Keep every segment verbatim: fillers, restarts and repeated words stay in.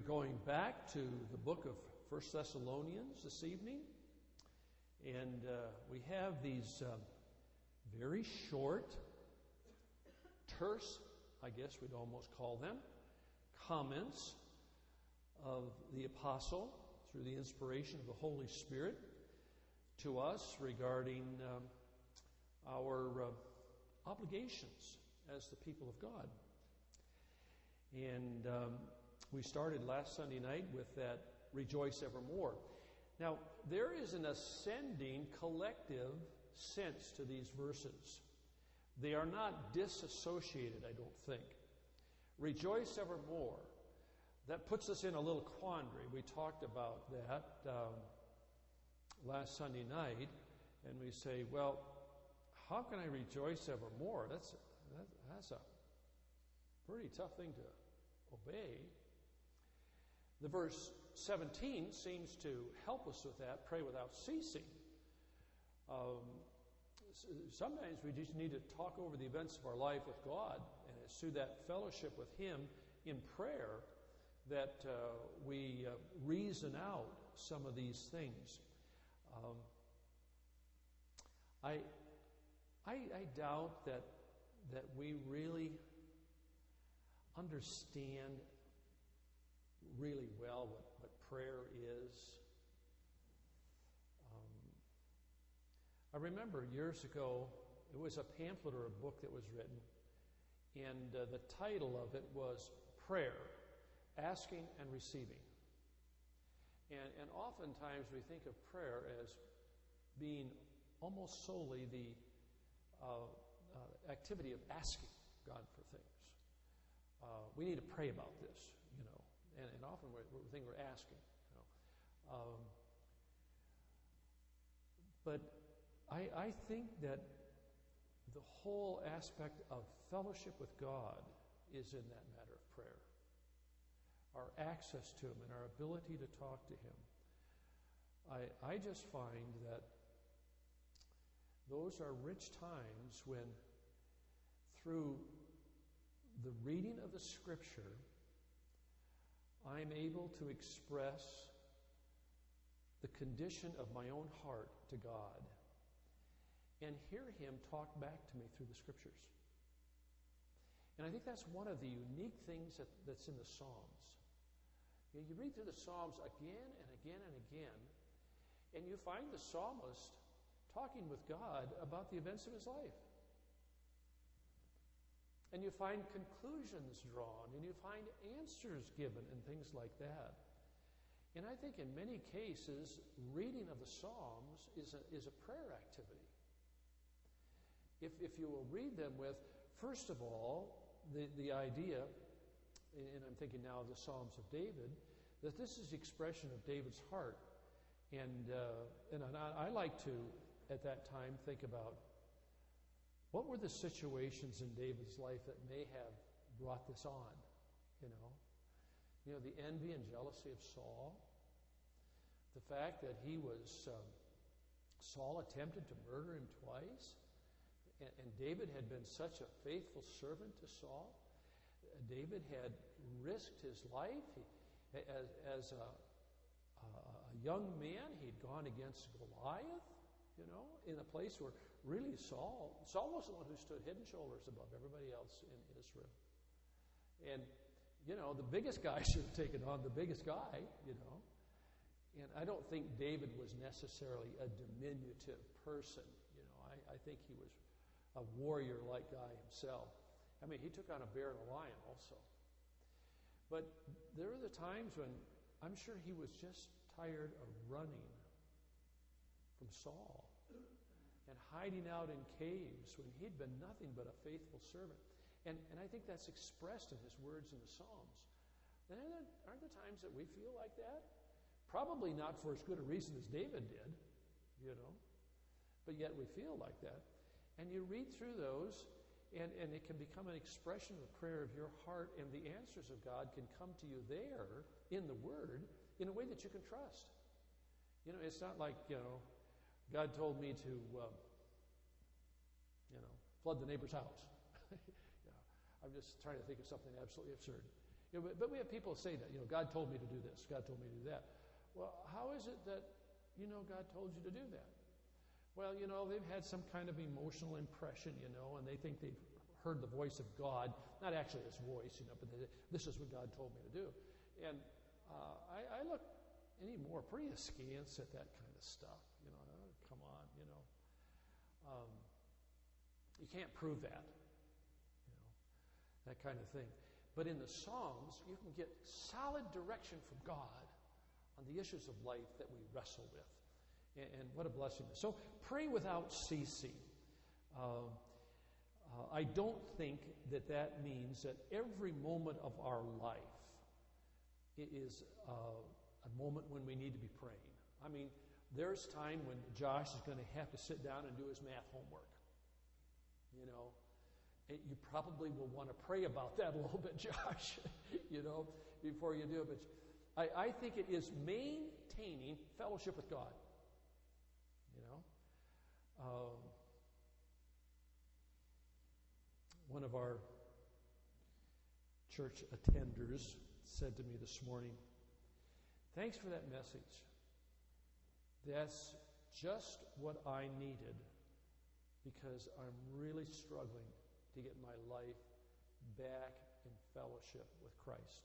are going back to the book of First Thessalonians this evening, and uh, we have these uh, very short, terse, I guess we'd almost call them, comments of the apostle through the inspiration of the Holy Spirit to us regarding um, our uh, obligations as the people of God. And um, we started last Sunday night with that Rejoice Evermore. Now, there is an ascending collective sense to these verses. They are not disassociated, I don't think. Rejoice evermore. That puts us in a little quandary. We talked about that um, last Sunday night, and we say, well, how can I rejoice evermore? That's that, that's a pretty tough thing to obey. The verse seventeen seems to help us with that, pray without ceasing. Um, sometimes we just need to talk over the events of our life with God, and it's through that fellowship with Him in prayer that uh, we uh, reason out some of these things. Um, I, I, I doubt that that we really understand really well what, what prayer is. Um, I remember years ago, it was a pamphlet or a book that was written, and uh, the title of it was Prayer, Asking and Receiving. And, and oftentimes we think of prayer as being almost solely the uh, uh, activity of asking God for things. Uh, we need to pray about this, you know. And, and often we think we're asking. You know. Um, but I, I think that the whole aspect of fellowship with God is in that matter of prayer. Our access to Him and our ability to talk to Him. I, I just find that those are rich times when, through the reading of the Scripture, I'm able to express the condition of my own heart to God and hear Him talk back to me through the Scriptures. And I think that's one of the unique things that, that's in the Psalms. You know, you read through the Psalms again and again and again, and you find the psalmist talking with God about the events of his life. And you find conclusions drawn, and you find answers given, and things like that. And I think in many cases, reading of the Psalms is a, is a prayer activity. If, if you will read them with, first of all, the, the idea, and I'm thinking now of the Psalms of David, that this is the expression of David's heart. And, uh, and I, I like to, at that time, think about what were the situations in David's life that may have brought this on, you know? You know, the envy and jealousy of Saul, the fact that he was, um, Saul attempted to murder him twice, and, and David had been such a faithful servant to Saul. Uh, David had risked his life. He, as, as a, a, a young man, he'd gone against Goliath, you know, in a place where really Saul, Saul was the one who stood head and shoulders above everybody else in Israel. And, you know, the biggest guy should have taken on the biggest guy, you know. And I don't think David was necessarily a diminutive person, you know. I, I think he was a warrior-like guy himself. I mean, he took on a bear and a lion also. But there were the times when I'm sure he was just tired of running from Saul and hiding out in caves when he'd been nothing but a faithful servant. And, and I think that's expressed in his words in the Psalms. And aren't there, aren't there times that we feel like that? Probably not for as good a reason as David did, you know, but yet we feel like that. And you read through those, and, and it can become an expression of the prayer of your heart, and the answers of God can come to you there in the Word in a way that you can trust. You know, it's not like, you know, God told me to, um, you know, flood the neighbor's house. You know, I'm just trying to think of something absolutely absurd. You know, but, but we have people say that, you know, God told me to do this, God told me to do that. Well, how is it that, you know, God told you to do that? Well, you know, they've had some kind of emotional impression, you know, and they think they've heard the voice of God, not actually his voice, you know, but they, this is what God told me to do. And uh, I, I look anymore pretty askance at that kind of stuff, you know, oh, come on, you know. Um, you can't prove that, you know, that kind of thing. But in the Psalms, you can get solid direction from God on the issues of life that we wrestle with. And, and what a blessing. So pray without ceasing. Uh, uh, I don't think that that means that every moment of our life is uh, a moment when we need to be praying. I mean, there's time when Josh is going to have to sit down and do his math homework. You know, and you probably will want to pray about that a little bit, Josh, you know, before you do it. But I, I think it is maintaining fellowship with God. You know, um, one of our church attenders said to me this morning, "Thanks for that message. That's just what I needed because I'm really struggling to get my life back in fellowship with Christ."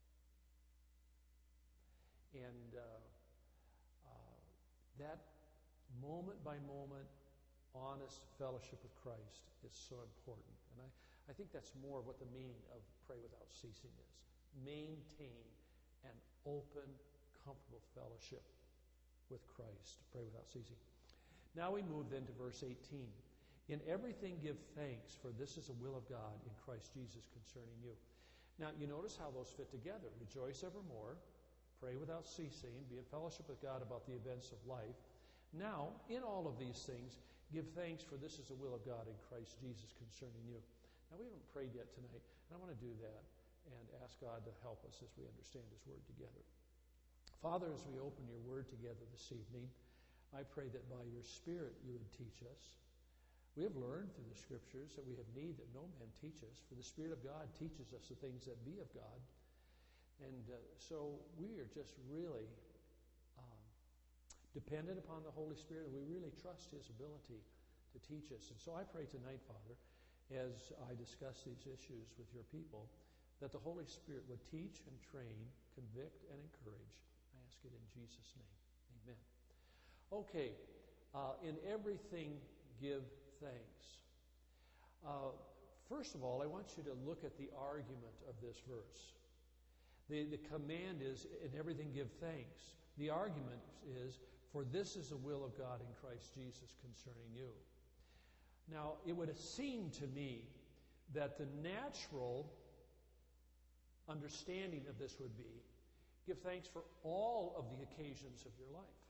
And uh, uh, that moment by moment, honest fellowship with Christ is so important. And I, I think that's more what the meaning of pray without ceasing is. Maintain an open, comfortable fellowship with Christ. Pray without ceasing. Now we move then to verse eighteen. In everything give thanks, for this is the will of God in Christ Jesus concerning you. Now you notice how those fit together. Rejoice evermore. Pray without ceasing. Be in fellowship with God about the events of life. Now, in all of these things, give thanks, for this is the will of God in Christ Jesus concerning you. Now, we haven't prayed yet tonight, and I want to do that and ask God to help us as we understand His Word together. Father, as we open your Word together this evening, I pray that by your Spirit you would teach us. We have learned through the Scriptures that we have need that no man teach us, for the Spirit of God teaches us the things that be of God. And uh, so we are just really um, dependent upon the Holy Spirit, and we really trust His ability to teach us. And so I pray tonight, Father, as I discuss these issues with your people, that the Holy Spirit would teach and train, convict and encourage. I ask it in Jesus' name. Amen. Okay, uh, in everything give thanks. Uh, first of all, I want you to look at the argument of this verse. The, the command is, in everything give thanks. The argument is, for this is the will of God in Christ Jesus concerning you. Now, it would have seemed to me that the natural understanding of this would be, give thanks for all of the occasions of your life.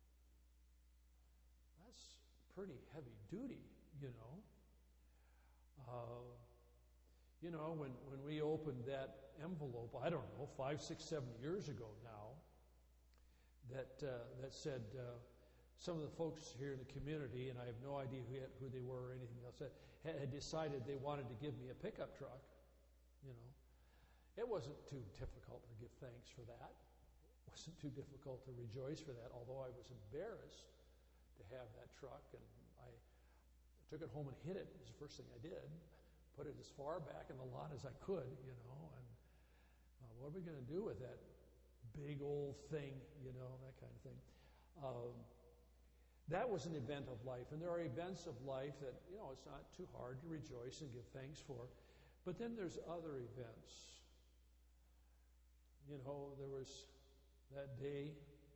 That's pretty heavy duty, you know. Uh, you know, when, when we opened that envelope, I don't know, five, six, seven years ago now, that uh, that said uh, some of the folks here in the community, and I have no idea who, who they were or anything else, had, had decided they wanted to give me a pickup truck, you know. It wasn't too difficult to give thanks for that. It wasn't too difficult to rejoice for that, although I was embarrassed to have that truck, and I took it home and hid it. It was the first thing I did. Put it as far back in the lot as I could, you know, and uh, what are we going to do with that big old thing, you know, that kind of thing. Um, that was an event of life, and there are events of life that, you know, it's not too hard to rejoice and give thanks for. But then there's other events. You know, there was that day,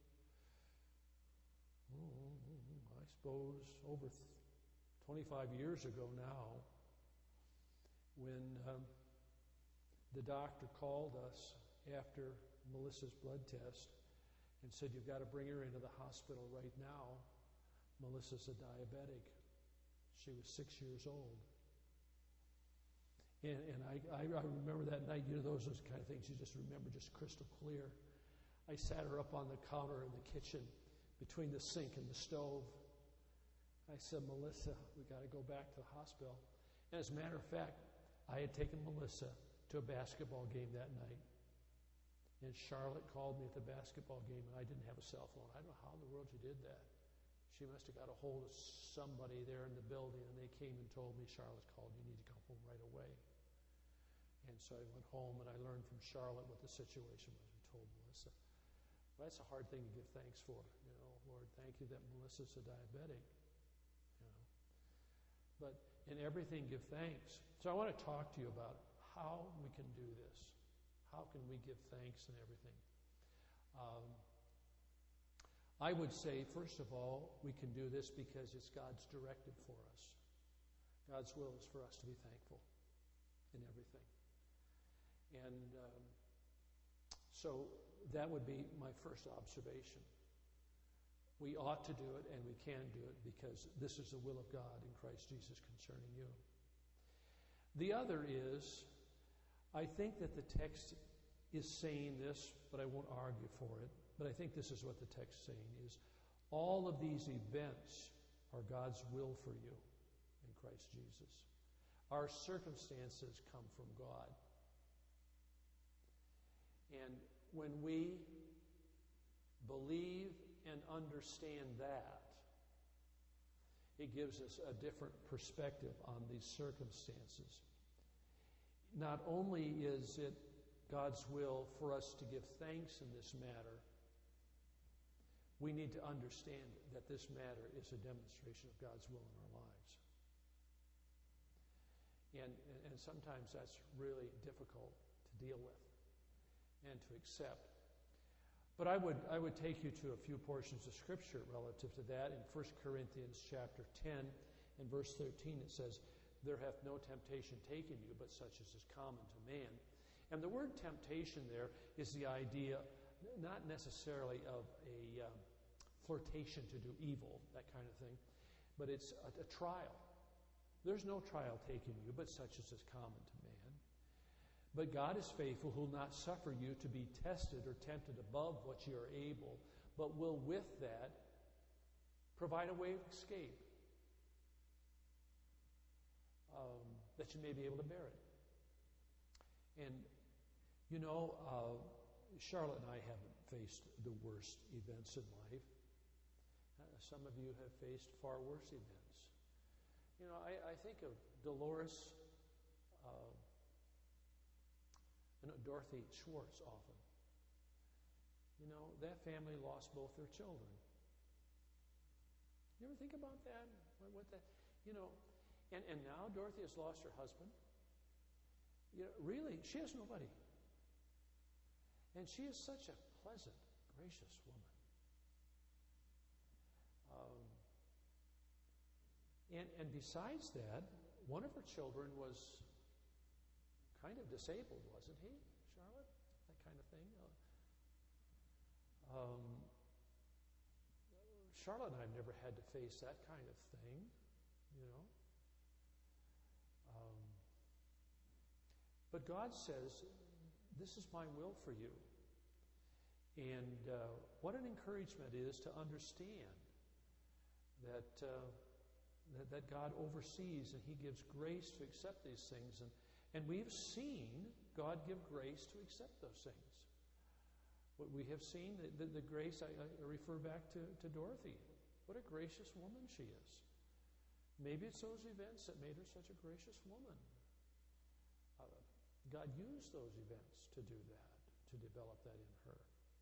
I suppose, over twenty-five years ago now, when um, the doctor called us after Melissa's blood test and said, you've got to bring her into the hospital right now. Melissa's a diabetic. She was six years old. And, and I, I, I remember that night, you know, those, those kind of things you just remember just crystal clear. I sat her up on the counter in the kitchen between the sink and the stove. I said, Melissa, we got to go back to the hospital. And as a matter of fact, I had taken Melissa to a basketball game that night. And Charlotte called me at the basketball game, and I didn't have a cell phone. I don't know how in the world you did that. She must have got a hold of somebody there in the building, and they came and told me, Charlotte called, you need to come home right away. And so I went home, and I learned from Charlotte what the situation was. We told Melissa. Well, that's a hard thing to give thanks for. You know, Lord, thank you that Melissa's a diabetic. You know, but in everything, give thanks. So I want to talk to you about how we can do this. How can we give thanks in everything? Um, I would say, first of all, we can do this because it's God's directive for us. God's will is for us to be thankful in everything. And um, so that would be my first observation. We ought to do it, and we can do it because this is the will of God in Christ Jesus concerning you. The other is, I think that the text is saying this, but I won't argue for it. But I think this is what the text is saying is, all of these events are God's will for you in Christ Jesus. Our circumstances come from God. And when we believe and understand that, it gives us a different perspective on these circumstances. Not only is it God's will for us to give thanks in this matter, we need to understand that this matter is a demonstration of God's will in our lives. And, and sometimes that's really difficult to deal with and to accept. But I would, I would take you to a few portions of Scripture relative to that. In First Corinthians chapter ten and verse thirteen, it says, there hath no temptation taken you, but such as is common to man. And the word temptation there is the idea, not necessarily of a um, flirtation to do evil, that kind of thing, but it's a, a trial. There's no trial taken you, but such as is common to man. But God is faithful, who will not suffer you to be tested or tempted above what you are able, but will with that provide a way of escape. Um, that you may be able to bear it. And, you know, uh, Charlotte and I haven't faced the worst events in life. Uh, some of you have faced far worse events. You know, I, I think of Dolores uh, and Dorothy Schwartz often. You know, that family lost both their children. You ever think about that? What, what that, you know, And, and now Dorothy has lost her husband. You know, really, she has nobody. And she is such a pleasant, gracious woman. Um, and, and besides that, one of her children was kind of disabled, wasn't he, Charlotte? That kind of thing. Um, Charlotte and I have never had to face that kind of thing, you know. Um, but God says, this is my will for you. And uh, what an encouragement it is to understand that, uh, that that God oversees and He gives grace to accept these things. And, and we've seen God give grace to accept those things. What we have seen, the, the, the grace, I, I refer back to, to Dorothy. What a gracious woman she is. Maybe it's those events that made her such a gracious woman. Uh, God used those events to do that, to develop that in her.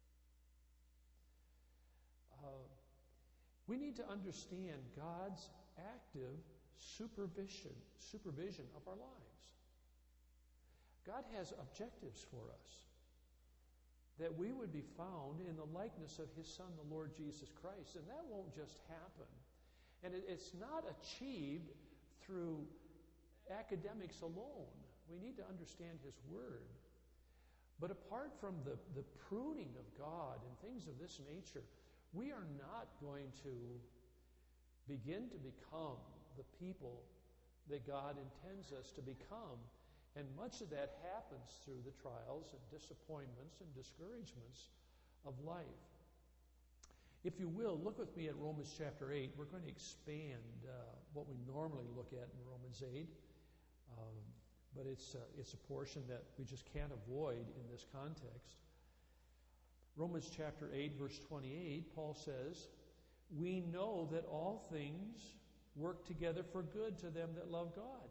Uh, we need to understand God's active supervision, supervision of our lives. God has objectives for us, that we would be found in the likeness of His Son, the Lord Jesus Christ. And that won't just happen. And it, it's not achieved through academics alone. We need to understand His Word. But apart from the, the pruning of God and things of this nature, we are not going to begin to become the people that God intends us to become. And much of that happens through the trials and disappointments and discouragements of life. If you will, look with me at Romans chapter eight. We're going to expand uh, what we normally look at in Romans eight. Um, but it's, uh, it's a portion that we just can't avoid in this context. Romans chapter eight, verse twenty-eight, Paul says, we know that all things work together for good to them that love God.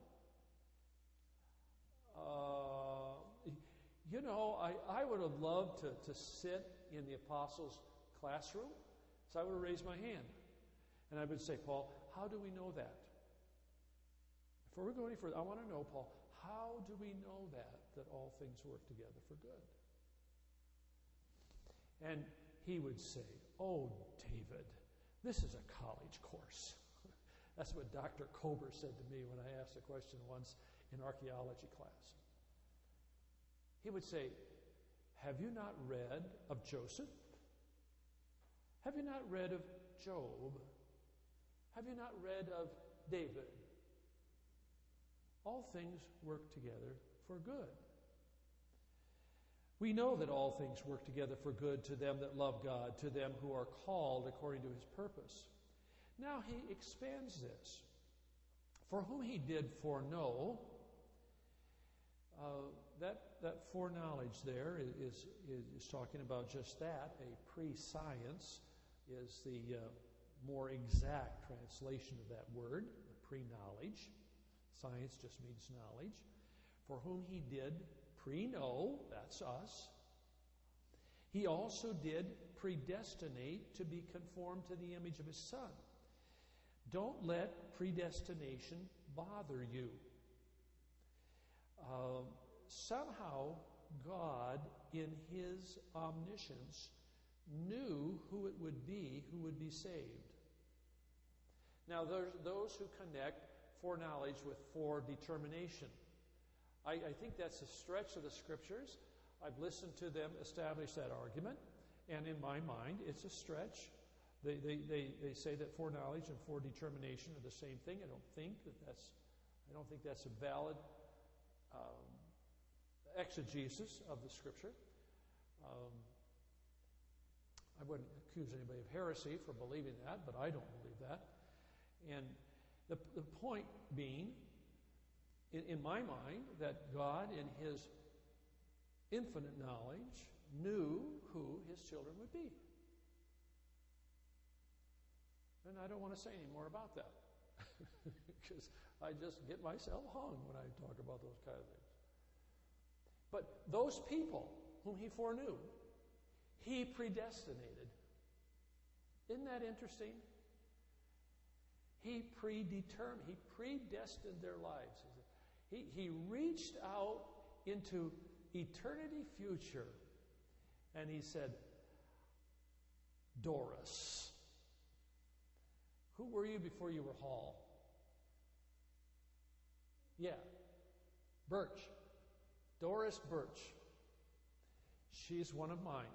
Uh, you know, I, I would have loved to, to sit in the apostles' classroom, so I would have raised my hand. And I would say, Paul, how do we know that? Before we go any further, I want to know, Paul, how do we know that, that all things work together for good? And he would say, oh, David, this is a college course. That's what Doctor Kober said to me when I asked a question once in archaeology class. He would say, have you not read of Joseph? Have you not read of Job? Have you not read of David? All things work together for good. We know that all things work together for good to them that love God, to them who are called according to his purpose. Now he expands this. For whom he did foreknow, uh, that, that foreknowledge there is, is, is talking about just that. A pre-science is the uh, more exact translation of that word, pre-knowledge. Science just means knowledge. For whom he did pre-know, that's us. He also did predestinate to be conformed to the image of his Son. Don't let predestination bother you. Uh, somehow, God, in his omniscience, knew who it would be who would be saved. Now, there's those who connect foreknowledge with foredetermination. I, I think that's a stretch of the Scriptures. I've listened to them establish that argument, and in my mind, it's a stretch. They, they, they, they say that foreknowledge and foredetermination are the same thing. I don't think that that's, I don't think that's a valid um, exegesis of the Scripture. Um, I wouldn't accuse anybody of heresy for believing that, but I don't believe that. And the, the point being, in, in my mind, that God, in his infinite knowledge, knew who his children would be. And I don't want to say any more about that because I just get myself hung when I talk about those kind of things. But those people whom he foreknew, he predestinated. Isn't that interesting? He predetermined, he predestined their lives. He, he reached out into eternity future and he said, Doris. Who were you before you were Hall? Yeah, Birch. Doris Birch. She's one of mine.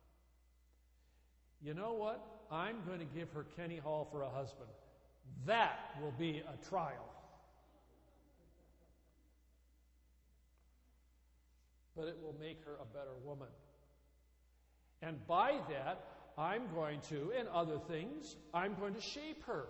You know what? I'm going to give her Kenny Hall for a husband. That will be a trial. But it will make her a better woman. And by that, I'm going to, and other things, I'm going to shape her.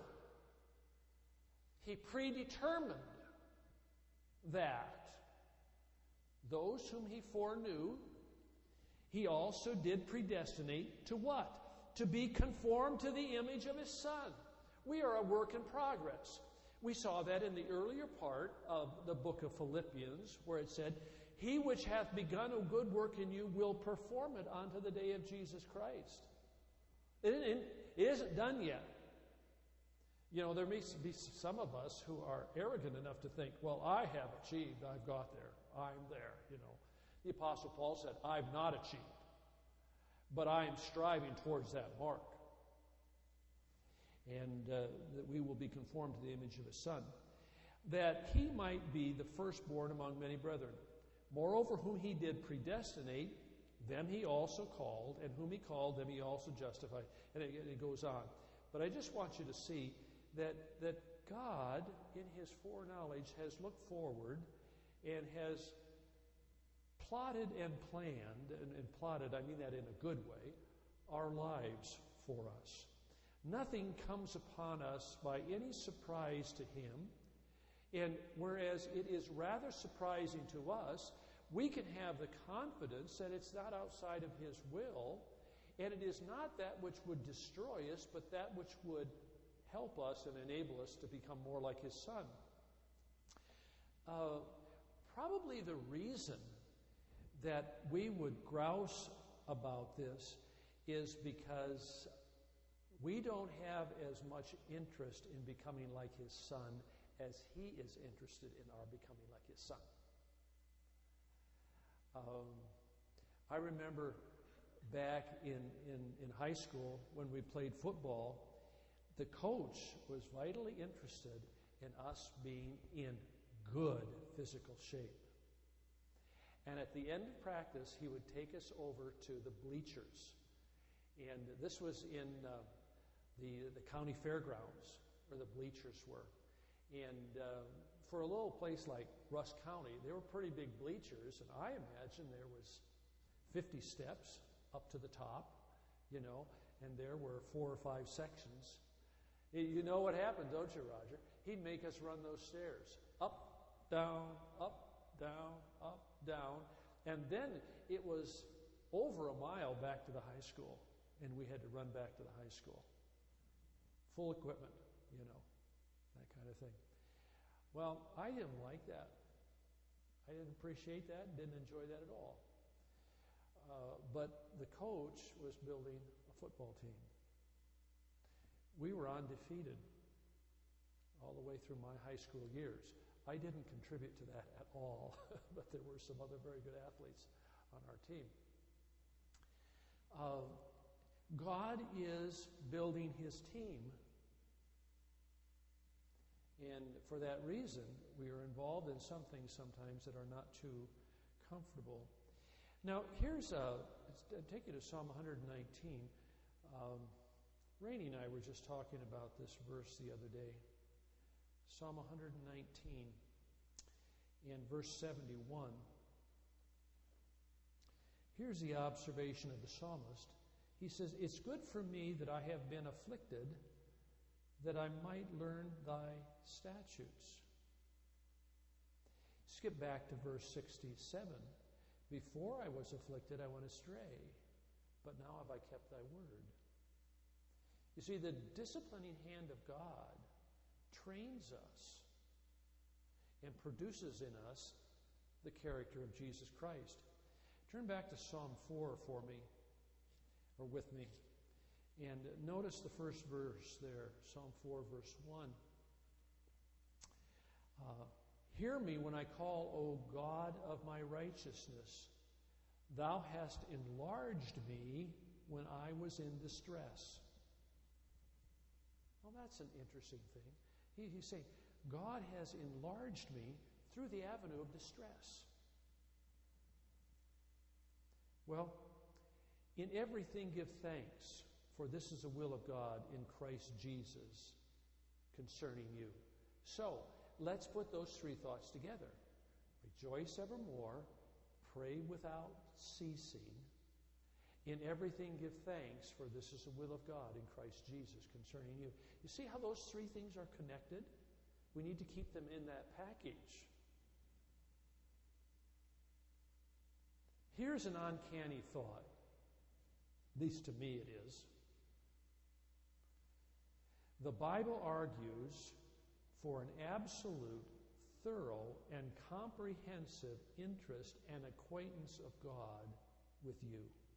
He predetermined that. Those whom he foreknew, he also did predestinate to what? To be conformed to the image of his Son. We are a work in progress. We saw that in the earlier part of the book of Philippians, where it said, He which hath begun a good work in you will perform it unto the day of Jesus Christ. It isn't, it isn't done yet. You know, there may be some of us who are arrogant enough to think, well, I have achieved, I've got there, I'm there, you know. The Apostle Paul said, I've not achieved, but I am striving towards that mark. And uh, that we will be conformed to the image of his Son, that he might be the firstborn among many brethren. Moreover, whom he did predestinate, them he also called, and whom he called, them he also justified. And it, it goes on. But I just want you to see that, that God, in his foreknowledge, has looked forward and has plotted and planned, and, and plotted, I mean that in a good way, our lives for us. Nothing comes upon us by any surprise to him. And whereas it is rather surprising to us, we can have the confidence that it's not outside of His will, and it is not that which would destroy us, but that which would help us and enable us to become more like His Son. Uh, probably the reason that we would grouse about this is because we don't have as much interest in becoming like His Son as He is interested in our becoming like His Son. Um, I remember back in, in, in high school when we played football, the coach was vitally interested in us being in good physical shape. And at the end of practice, he would take us over to the bleachers. And this was in uh, the, the county fairgrounds, where the bleachers were. And uh, for a little place like Rusk County, they were pretty big bleachers, and I imagine there was fifty steps up to the top, you know, and there were four or five sections. You know what happened, don't you, Roger? He'd make us run those stairs. Up, down, up, down, up, down. And then it was over a mile back to the high school, and we had to run back to the high school. Full equipment, you know, that kind of thing. Well, I didn't like that. I didn't appreciate that, didn't enjoy that at all. Uh, but the coach was building a football team. We were undefeated all the way through my high school years. I didn't contribute to that at all, but there were some other very good athletes on our team. Uh, God is building His team. And for that reason, we are involved in some things sometimes that are not too comfortable. Now, here's a, I'll take you to Psalm one nineteen. Um, Rainey and I were just talking about this verse the other day. Psalm one nineteen and verse seventy-one. Here's the observation of the psalmist. He says, "It's good for me that I have been afflicted, that I might learn thy statutes." Skip back to verse sixty-seven. "Before I was afflicted, I went astray, but now have I kept thy word." You see, the disciplining hand of God trains us and produces in us the character of Jesus Christ. Turn back to Psalm four for me, or with me, and notice the first verse there, Psalm four, verse one. Uh, Hear me when I call, O God of my righteousness. Thou hast enlarged me when I was in distress. Well, that's an interesting thing. He, he's saying, God has enlarged me through the avenue of distress. Well, in everything give thanks, for this is the will of God in Christ Jesus concerning you. So, let's put those three thoughts together. Rejoice evermore, pray without ceasing. In everything give thanks, for this is the will of God in Christ Jesus concerning you. You see how those three things are connected? We need to keep them in that package. Here's an uncanny thought. At least to me it is. The Bible argues for an absolute, thorough, and comprehensive interest and acquaintance of God with you.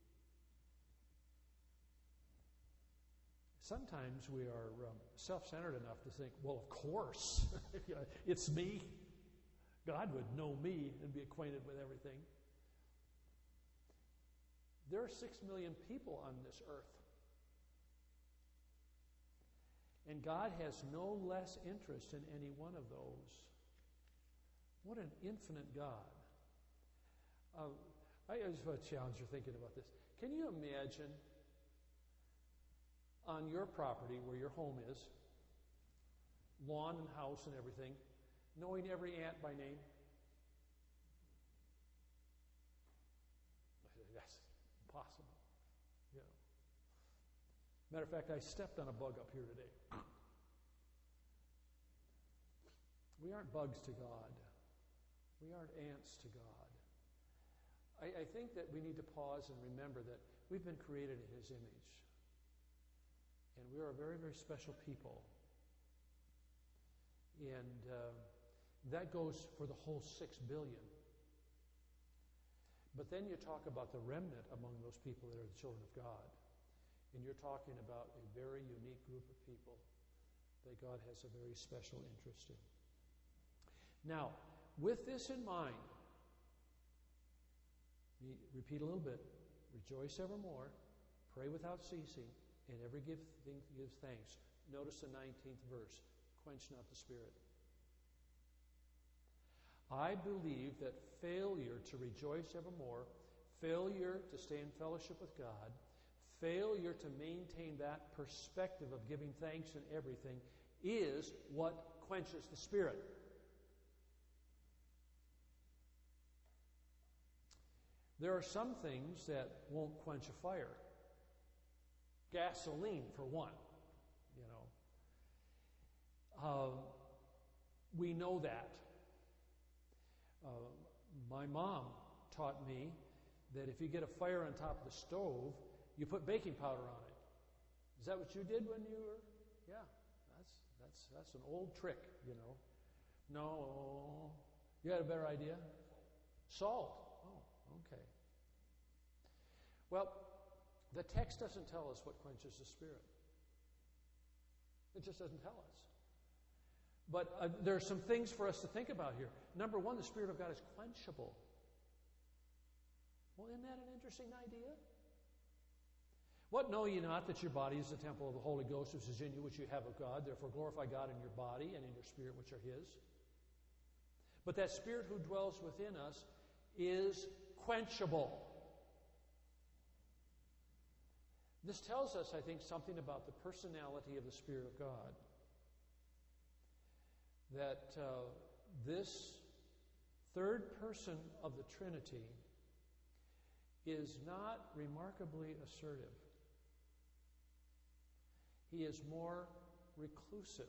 Sometimes we are um, self-centered enough to think, well, of course, it's me. God would know me and be acquainted with everything. There are six million people on this earth. And God has no less interest in any one of those. What an infinite God. Um, I just want to challenge you thinking about this. Can you imagine on your property where your home is, lawn and house and everything, knowing every ant by name? That's impossible. You know. Matter of fact, I stepped on a bug up here today. We aren't bugs to God. We aren't ants to God. I, I think that we need to pause and remember that we've been created in His image. And we are a very, very special people. And uh, that goes for the whole six billion. But then you talk about the remnant among those people that are the children of God. And you're talking about a very unique group of people that God has a very special interest in. Now, with this in mind, repeat a little bit. Rejoice evermore, pray without ceasing, and ever give, give thanks. Notice the nineteenth verse. Quench not the Spirit. I believe that failure to rejoice evermore, failure to stay in fellowship with God, failure to maintain that perspective of giving thanks in everything is what quenches the Spirit. There are some things that won't quench a fire. Gasoline, for one, you know. Uh, we know that. Uh, my mom taught me that if you get a fire on top of the stove, you put baking powder on it. Is that what you did when you were? Yeah, that's that's that's an old trick, you know. No, you had a better idea? Salt. Oh, okay. Well, the text doesn't tell us what quenches the Spirit. It just doesn't tell us. But uh, there are some things for us to think about here. Number one, the Spirit of God is quenchable. Well, isn't that an interesting idea? What know ye not that your body is the temple of the Holy Ghost which is in you, which you have of God? Therefore glorify God in your body and in your spirit, which are His. But that Spirit who dwells within us is quenchable. This tells us, I think, something about the personality of the Spirit of God. That uh, this third person of the Trinity is not remarkably assertive. He is more reclusive.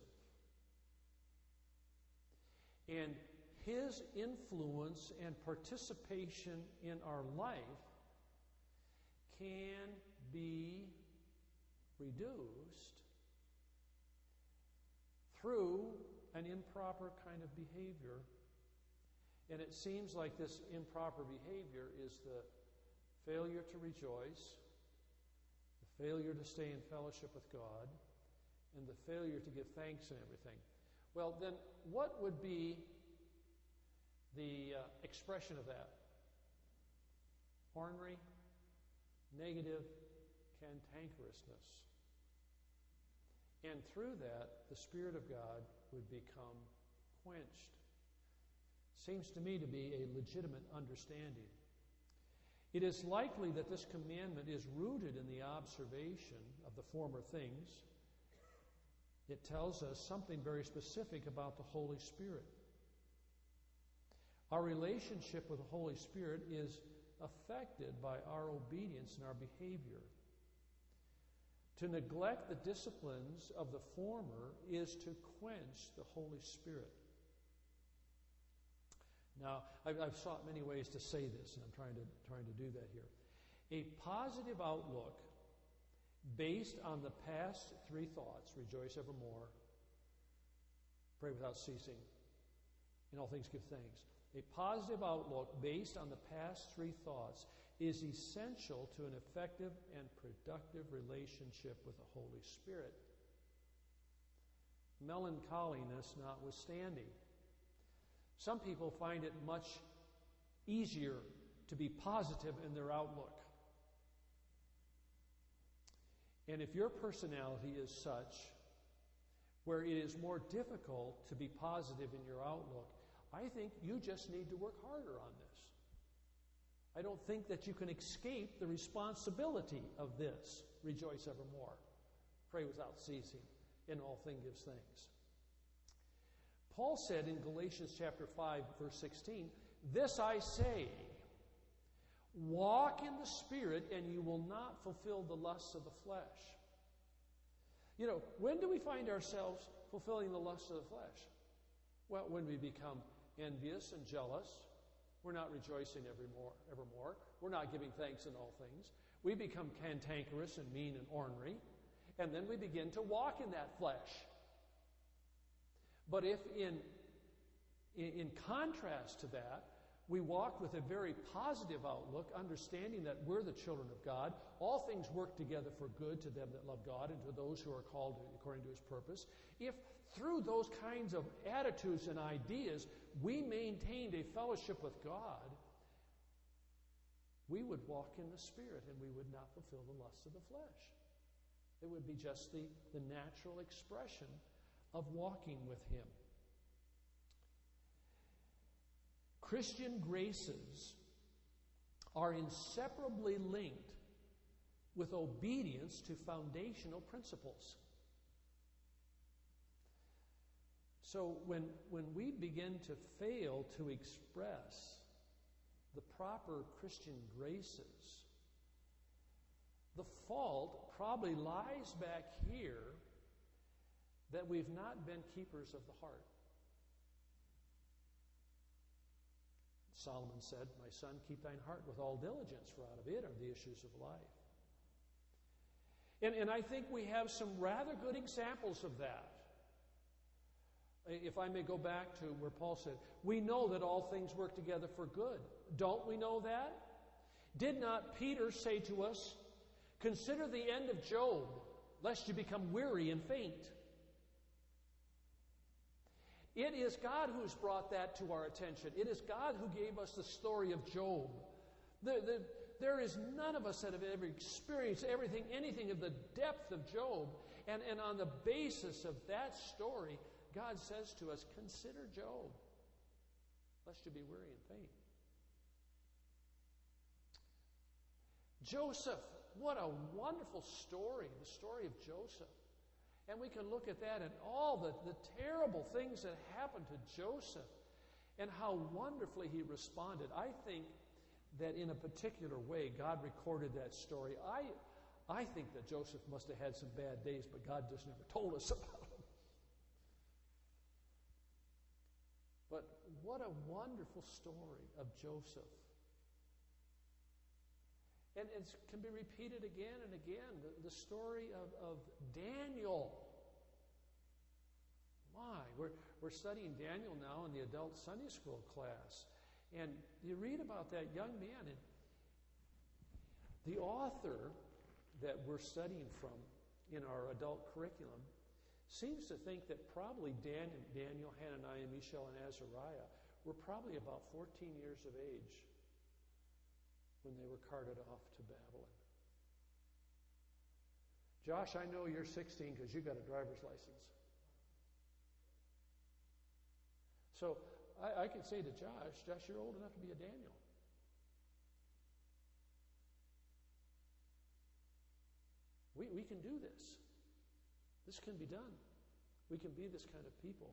And His influence and participation in our life can be reduced through an improper kind of behavior. And it seems like this improper behavior is the failure to rejoice, the failure to stay in fellowship with God, and the failure to give thanks and everything. Well, then what would be the uh, expression of that? Ornery, negative, cantankerousness. And through that, the Spirit of God would become quenched. Seems to me to be a legitimate understanding. It is likely that this commandment is rooted in the observation of the former things. It tells us something very specific about the Holy Spirit. Our relationship with the Holy Spirit is affected by our obedience and our behavior. To neglect the disciplines of the former is to quench the Holy Spirit. Now, I've, I've sought many ways to say this, and I'm trying to, trying to do that here. A positive outlook based on the past three thoughts, rejoice evermore, pray without ceasing, in all things give thanks. A positive outlook based on the past three thoughts is essential to an effective and productive relationship with the Holy Spirit. Melancholiness notwithstanding. Some people find it much easier to be positive in their outlook. And if your personality is such where it is more difficult to be positive in your outlook, I think you just need to work harder on this. I don't think that you can escape the responsibility of this. Rejoice evermore. Pray without ceasing. In all things give thanks. Paul said in Galatians chapter five, verse sixteen, "This I say, walk in the Spirit, and you will not fulfill the lusts of the flesh." You know, when do we find ourselves fulfilling the lusts of the flesh? Well, when we become envious and jealous, we're not rejoicing evermore, evermore. We're not giving thanks in all things. We become cantankerous and mean and ornery, and then we begin to walk in that flesh. But if in, in, in contrast to that, we walk with a very positive outlook, understanding that we're the children of God, all things work together for good to them that love God and to those who are called according to His purpose. If through those kinds of attitudes and ideas we maintained a fellowship with God, we would walk in the Spirit and we would not fulfill the lusts of the flesh. It would be just the, the natural expression of walking with Him. Christian graces are inseparably linked with obedience to foundational principles. So when, when we begin to fail to express the proper Christian graces, the fault probably lies back here that we've not been keepers of the heart. Solomon said, "My son, keep thine heart with all diligence, for out of it are the issues of life." And, and I think we have some rather good examples of that. If I may go back to where Paul said, we know that all things work together for good. Don't we know that? Did not Peter say to us, "Consider the end of Job, lest you become weary and faint"? It is God who's brought that to our attention. It is God who gave us the story of Job. The, the, there is none of us that have ever experienced everything, anything of the depth of Job. And, and on the basis of that story, God says to us, consider Job, lest you be weary and faint. Joseph, what a wonderful story, the story of Joseph. And we can look at that and all the, the terrible things that happened to Joseph and how wonderfully he responded. I think that in a particular way, God recorded that story. I, I think that Joseph must have had some bad days, but God just never told us about them. But what a wonderful story of Joseph. And it can be repeated again and again. The, the story of, of Daniel. My, we're, we're studying Daniel now in the adult Sunday school class. And you read about that young man. And the author that we're studying from in our adult curriculum seems to think that probably Dan, Daniel, Hananiah, Mishael, and Azariah were probably about fourteen years of age when they were carted off to Babylon. Josh, I know you're sixteen because you got a driver's license. So I, I can say to Josh, Josh, you're old enough to be a Daniel. We, we can do this. This can be done. We can be this kind of people.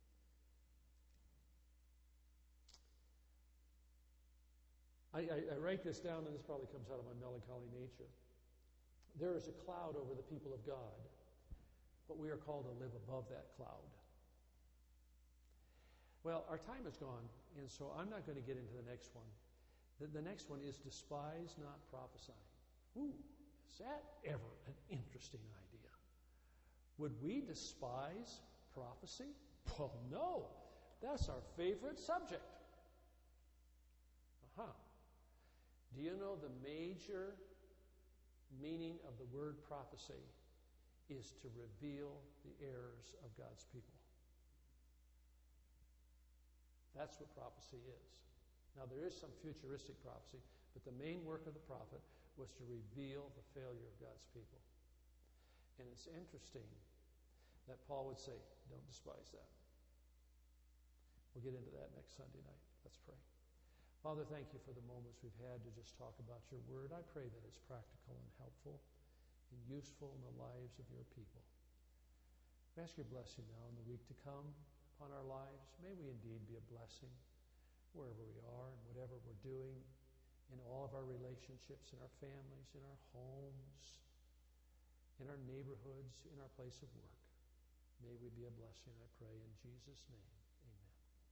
I, I, I write this down, and this probably comes out of my melancholy nature. There is a cloud over the people of God, but we are called to live above that cloud. Well, our time is gone, and so I'm not going to get into the next one. The, the next one is despise not prophesying. Ooh, is that ever an interesting idea? Would we despise prophecy? Well, no. That's our favorite subject. Uh-huh. Do you know the major meaning of the word prophecy is to reveal the errors of God's people? That's what prophecy is. Now, there is some futuristic prophecy, but the main work of the prophet was to reveal the failure of God's people. And it's interesting that Paul would say, don't despise that. We'll get into that next Sunday night. Let's pray. Father, thank you for the moments we've had to just talk about your word. I pray that it's practical and helpful and useful in the lives of your people. We ask your blessing now in the week to come upon our lives. May we indeed be a blessing wherever we are and whatever we're doing, in all of our relationships, in our families, in our homes, in our neighborhoods, in our place of work. May we be a blessing, I pray, in Jesus' name.